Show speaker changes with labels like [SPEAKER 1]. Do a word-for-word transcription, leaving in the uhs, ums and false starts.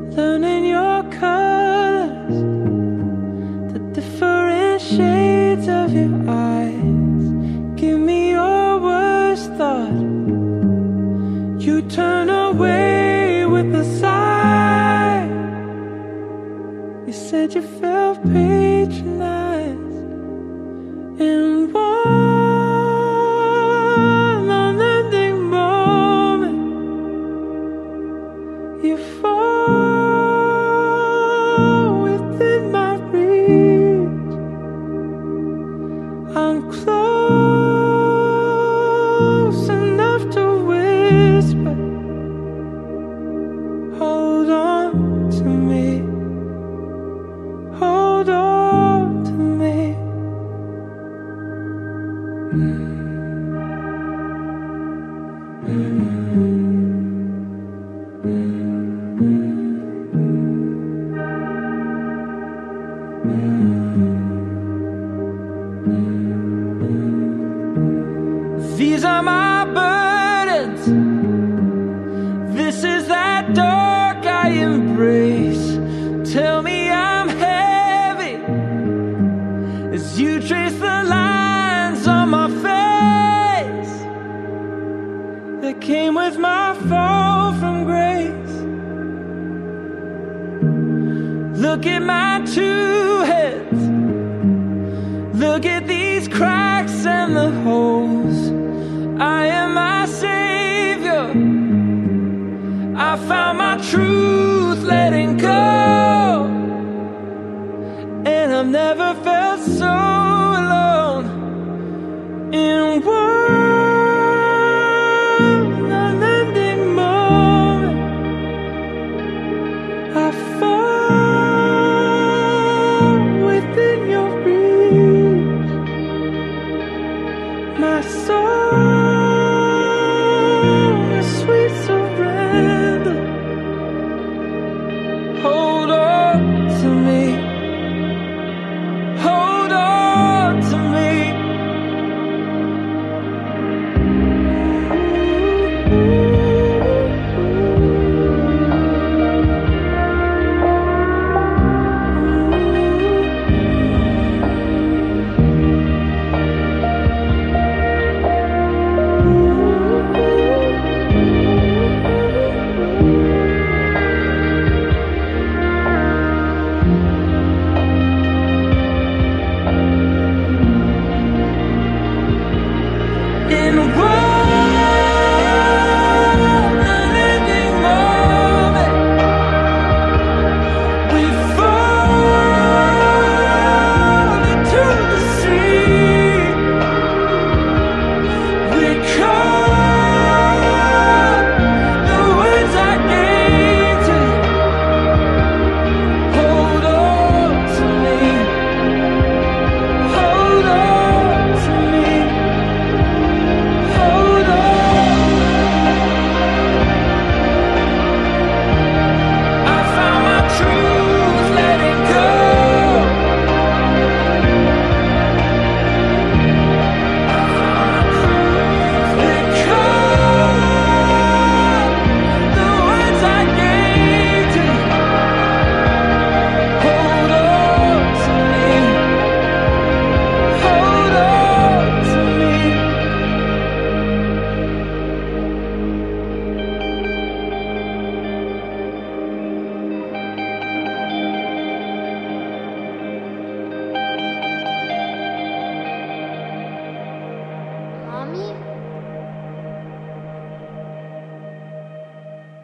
[SPEAKER 1] learning your colors, the different shades of your eyes. Give me your worst thought. You turn away with a sigh. You said you felt patronized in one unending moment. You fall within my reach. I'm close enough to whisper, hold on to me, hold on to me. These are my burdens. This is that dark I embrace. Tell me I'm heavy as you trace the lines on my face that came with my fall from grace. Look at my two heads. Look at these cracks and the holes. I am my savior. I found my truth letting go, and I've never felt